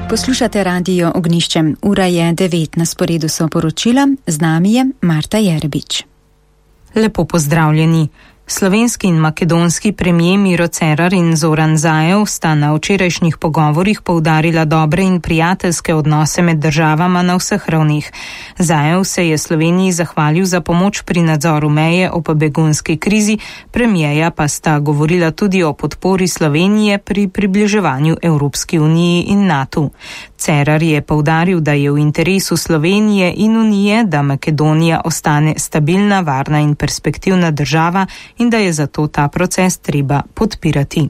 Poslušate Radio Ognjišče. Ura je 9, na sporedu so poročila, z nami je Marta Jerebič. Lepo pozdravljeni. Slovenski in makedonski premijer Miro Cerar in Zoran Zaev sta na včerajšnjih pogovorih poudarila dobre in prijateljske odnose med državama na vseh ravneh. Zaev se je Sloveniji zahvalil za pomoč pri nadzoru meje ob begunski krizi, premijeja pa sta govorila tudi o podpori Slovenije pri približevanju Evropski uniji in NATO. Cerar je poudaril, da je v interesu Slovenije in Unije, da Makedonija ostane stabilna, varna in perspektivna država in da je zato ta proces treba podpirati.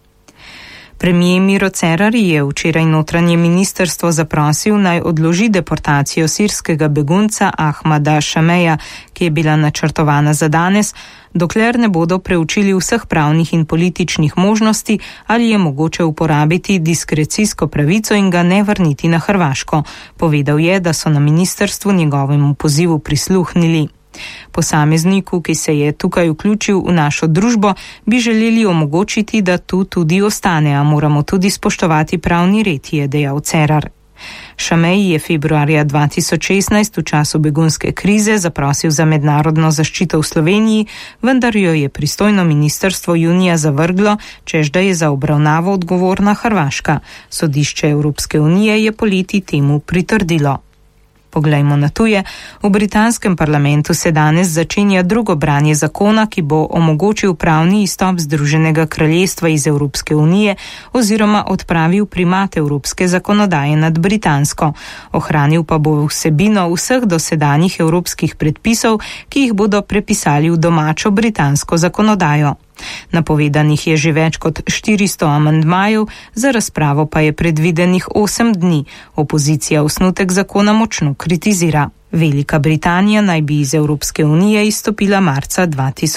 Premijer Miro Cerar je včeraj notranje ministrstvo zaprosil, naj odloži deportacijo sirskega begunca Ahmada Šameja, ki je bila načrtovana za danes, dokler ne bodo preučili vseh pravnih in političnih možnosti, ali je mogoče uporabiti diskrecijsko pravico in ga ne vrniti na Hrvaško. Povedal je, da so na ministrstvu njegovemu pozivu prisluhnili. Posamezniku, ki se je tukaj vključil v našo družbo, bi želeli omogočiti, da tu tudi ostane, a moramo tudi spoštovati pravni red, je dejal Cerar. Šamej je februarja 2016 v času begunske krize zaprosil za mednarodno zaščito v Sloveniji, vendar jo je pristojno ministrstvo junija zavrglo, čež da je za obravnavo odgovorna Hrvaška. Sodišče Evropske unije je poleti temu pritrdilo. Poglejmo na tuje. V britanskem parlamentu se danes začenja drugo branje zakona, ki bo omogočil pravni izstop Združenega kraljestva iz Evropske unije oziroma odpravil primat evropske zakonodaje nad britansko. Ohranil pa bo vsebino vseh dosedanjih evropskih predpisov, ki jih bodo prepisali v domačo britansko zakonodajo. Napovedanih je že več kot 400 amandmajev, za razpravo pa je predvidenih 8 dni. Opozicija osnutek zakona močno kritizira. Velika Britanija naj bi iz Evropske unije izstopila marca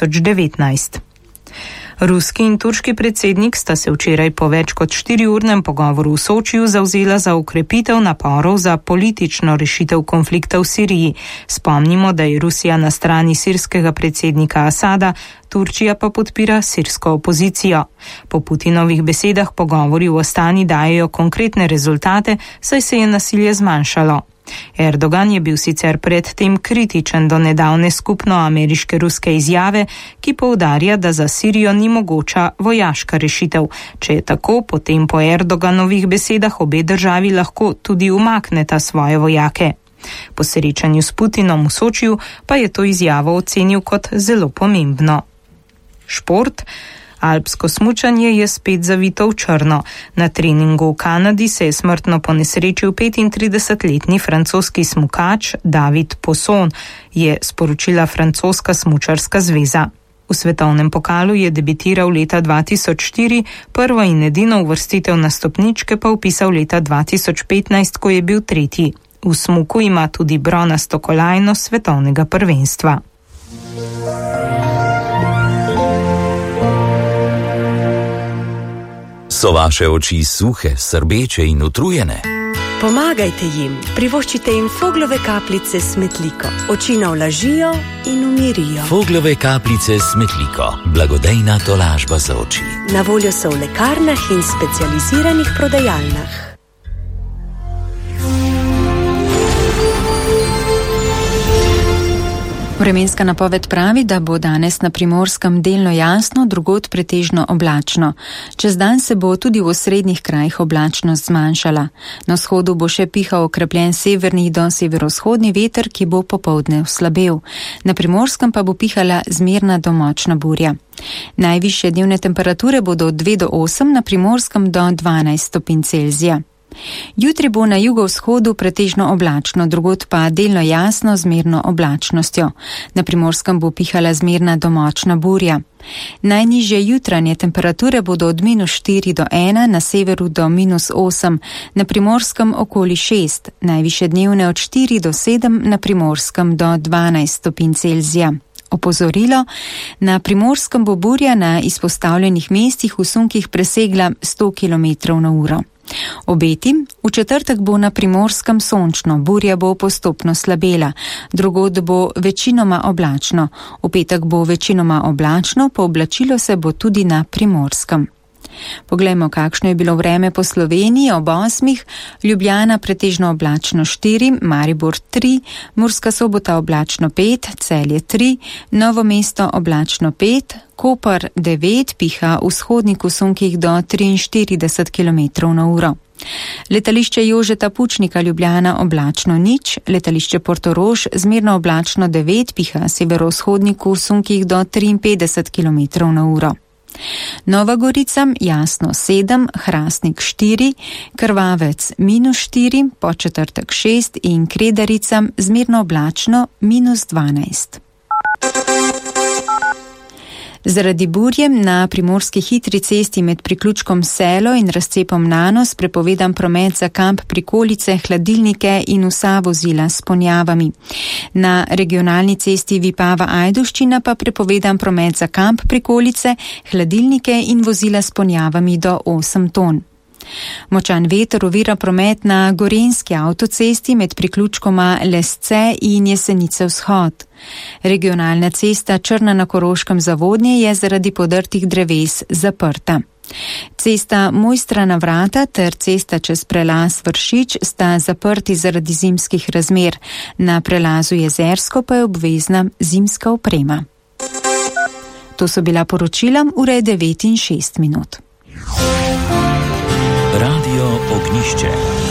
2019. Ruski in turški predsednik sta se včeraj po več kot 4-urnem pogovoru v Sočiju zavzela za ukrepitev naporov za politično rešitev konflikta v Siriji. Spomnimo, da je Rusija na strani sirskega predsednika Asada, Turčija pa podpira sirsko opozicijo. Po Putinovih besedah pogovori v Astani dajejo konkretne rezultate, saj se je nasilje zmanjšalo. Erdogan je bil sicer predtem kritičen do nedavne skupno ameriške-ruske izjave, ki poudarja, da za Sirijo ni mogoča vojaška rešitev. Če je tako, potem po Erdoganovih besedah obe državi lahko tudi umakneta svoje vojake. Po srečanju s Putinom v Sočiju pa je to izjavo ocenil kot zelo pomembno. Šport. Alpsko smučanje je spet zavito v črno. Na treningu v Kanadi se je smrtno ponesrečil 35-letni francoski smukač David Posson, je sporočila francoska smučarska zveza. V svetovnem pokalu je debitiral leta 2004, prvo in edino uvrstitev na stopničke pa vpisal leta 2015, ko je bil tretji. V smuku ima tudi bronasto kolajno svetovnega prvenstva. So vaše oči suhe, srbeče in utrujene? Pomagajte jim, privoščite jim Foglove kapljice s Metliko. Oči navlažijo in umirijo. Foglove kapljice s Metliko. Blagodejna tolažba za oči. Na voljo so v lekarnah in specializiranih prodajalnah. Vremenska napoved pravi, da bo danes na Primorskem delno jasno, drugod pretežno oblačno. Čez dan se bo tudi v osrednjih krajih oblačnost zmanjšala. Na vzhodu bo še pihal okrepljen severni do severovzhodni veter, ki bo popoldne oslabel. Na Primorskem pa bo pihala zmerna do močna burja. Najvišje dnevne temperature bodo od 2 do 8, na Primorskem do 12 stopinj Celzija. Jutri bo na jugovzhodu pretežno oblačno, drugod pa delno jasno z zmerno oblačnostjo. Na Primorskem bo pihala zmerna do močna burja. Najnižje jutranje temperature bodo od -4 do 1, na severu do -8, na Primorskem okoli 6, najvišje dnevne od 4 do 7, na Primorskem do 12 stopinj Celzija. Opozorilo, na Primorskem bo burja na izpostavljenih mestih v sunkih presegla 100 km/h. Obeti, v četrtek bo na Primorskem sončno, burja bo postopno slabela, drugod bo večinoma oblačno, v petek bo večinoma oblačno, pooblačilo se bo tudi na Primorskem. Poglejmo, kakšno je bilo vreme po Sloveniji ob 8. Ljubljana pretežno oblačno 4, Maribor 3, Murska Sobota oblačno 5, Celje 3, Novo mesto oblačno 5, Koper 9, piha v vzhodniku sunkih do 43 km/h. Letališče Jožeta Pučnika Ljubljana oblačno 0, letališče Portorož zmerno oblačno 9, piha severovzhodniku sunkih do 53 km/h. Nova Gorica jasno 7, Hrastnik 4, Krvavec -4, Podčetrtek 6 in Kredarica zmerno oblačno -12. Zaradi burje na primorski hitri cesti med priključkom Selo in razcepom Nanos prepovedan promet za kamp Prikolice, hladilnike in vsa vozila s ponjavami. Na regionalni cesti Vipava-Ajdovščina pa prepovedan promet za kamp Prikolice, hladilnike in vozila s ponjavami do 8 ton. Močan veter ovira promet na gorenjski avtocesti med priključkoma Lesce in Jesenice vzhod. Regionalna cesta Črna na Koroškem Zavodnje je zaradi podrtih dreves zaprta. Cesta Mojstrana Vrata ter cesta čez prelaz Vršič sta zaprti zaradi zimskih razmer. Na prelazu Jezersko pa je obvezna zimska oprema. To so bila poročila, ura je 9:06. Radio Ognjišče.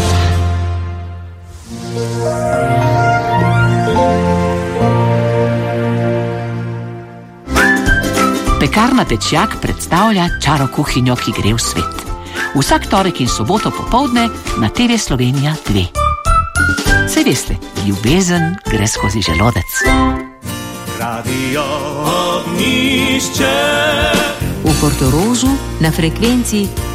Pekarna Pečjak predstavlja čaro kuhinjo, ki gre v svet. Vsak torek in soboto popoldne na TV Slovenija 2. Saj veste, ljubezen gre skozi želodec. Radio Ognjišče. V Portorožu na frekvenci